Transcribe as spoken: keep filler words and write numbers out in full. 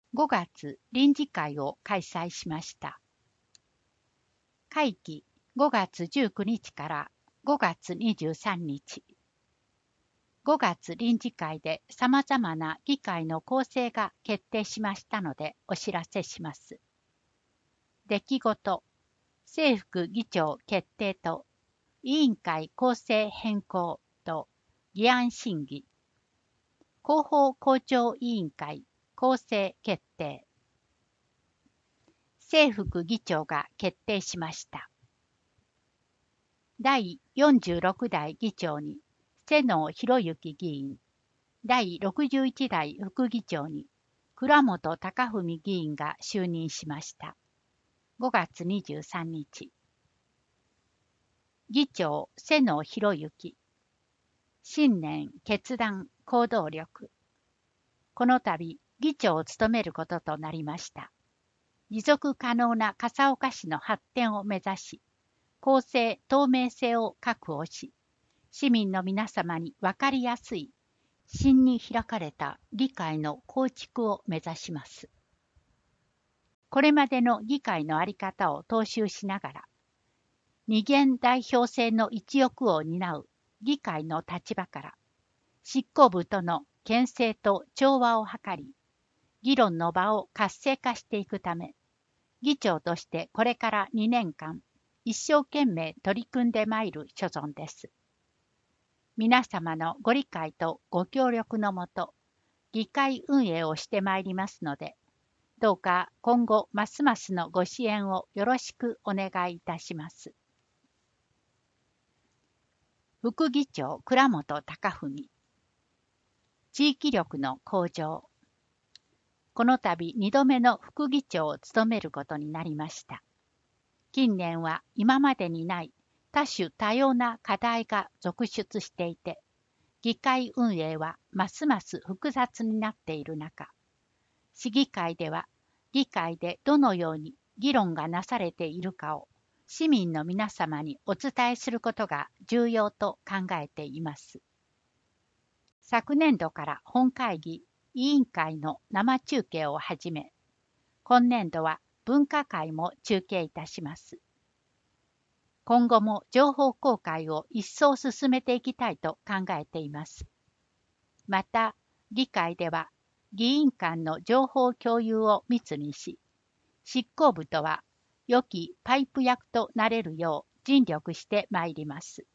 ごがつ臨時会を開催しました。会期ごがつじゅうくにちからごがつにじゅうさんにち。ごがつ臨時会で様々な議会の構成が決定しましたのでお知らせします。出来事、正副議長決定と委員会構成変更と議案審議、広報校長委員会構成決定。正副議長が決定しました。だいよんじゅうろくだい議長に瀬能博之議員、だいろくじゅういちだい副議長に倉本隆文議員が就任しました。ごがつにじゅうさんにち。議長瀬野博之。信念、決断、行動力。この度、議長を務めることとなりました。持続可能な笠岡市の発展を目指し、公正・透明性を確保し、市民の皆様に分かりやすい、真に開かれた議会の構築を目指します。これまでの議会の在り方を踏襲しながら、二元代表制の一翼を担う議会の立場から、執行部との牽制と調和を図り、議論の場を活性化していくため、議長としてこれからにねんかん、一生懸命取り組んでまいる所存です。皆様のご理解とご協力のもと、議会運営をしてまいりますので、どうか今後ますますのご支援をよろしくお願いいたします。副議長倉本隆文。地域力の向上。この度にどめの副議長を務めることになりました。近年は今までにない多種多様な課題が続出していて、議会運営はますます複雑になっている中、市議会では議会でどのように議論がなされているかを市民の皆様にお伝えすることが重要と考えています。昨年度から本会議委員会の生中継をはじめ、今年度は分科会も中継いたします。今後も情報公開を一層進めていきたいと考えています。また、議会では議員間の情報共有を密にし、執行部とは良きパイプ役となれるよう尽力してまいります。